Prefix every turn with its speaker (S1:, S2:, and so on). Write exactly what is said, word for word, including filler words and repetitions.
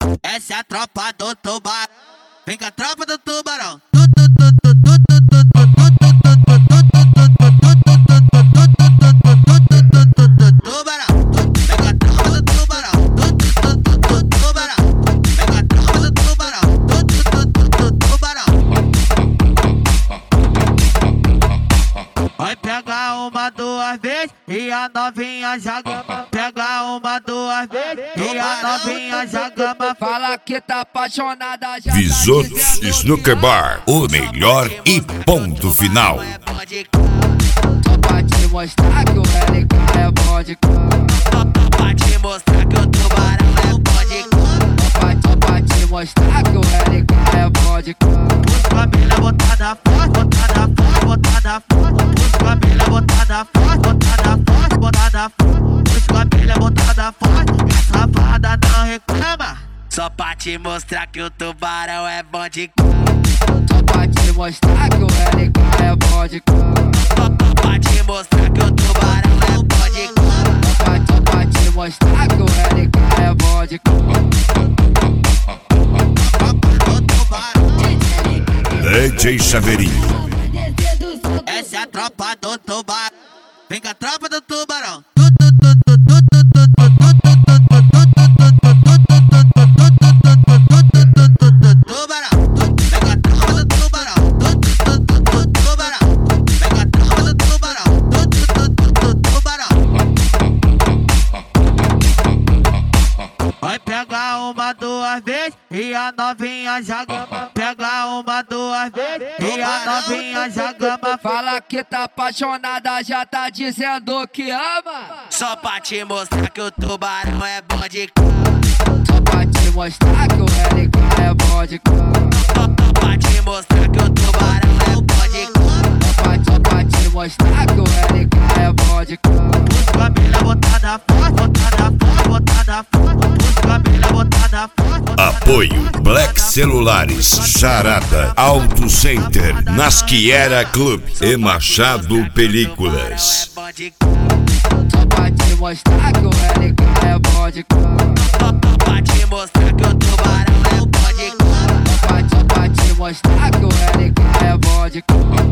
S1: Essa é a tropa do tubarão. Vem com a tropa do tubarão. Vai pegar uma, duas vezes e a novinha já gama. Pega uma, duas vezes e a novinha já gama.
S2: Fala que tá apaixonada já.
S3: Visotos Snooker Bar, o melhor e ponto final.
S2: Só pra te mostrar que o L K é bom de cama.
S1: Só pra te mostrar que o tubarão é bom de cama.
S2: Só pra te mostrar que o L K é bom de cama.
S1: Família botada forte, botada forte, botada forte. Família botada forte, botada forte, botada forte. Família botada forte, e a safada não reclama. Só pra te mostrar que o tubarão é bom de cama.
S2: Só pra te mostrar que o L K é bom de cama.
S1: Só pra te mostrar que o tubarão é bom de cama.
S2: Só pra te mostrar que o L K é bom de cama.
S3: D J Chaveirinho.
S1: Essa é a tropa do tubarão. Vem com a tropa do tubarão. Vai pegar uma, duas vezes e a novinha já gama. Pega uma, duas vezes e a novinha já gama.
S2: Fala que tá apaixonada já tá dizendo que ama.
S1: Só pra te mostrar que o tubarão é bom de cama.
S2: Só pra te mostrar que o L K é bom de cama.
S1: Só pra te mostrar que o tubarão é bom de cama.
S2: Só pra te mostrar que o L K é bom de cama.
S1: Família botada forte, botada forte, botada forte. Família botada forte.
S3: Apoio Black Celulares, Charada, Auto Center, Nasquiera Club e Machado Películas.
S1: É bom de cama.
S2: Só pra te mostrar que o L K é bom de cama.
S1: Só pra te mostrar que o tubarão é bom de cama.
S2: Só pra te mostrar que o L K é bom de cama.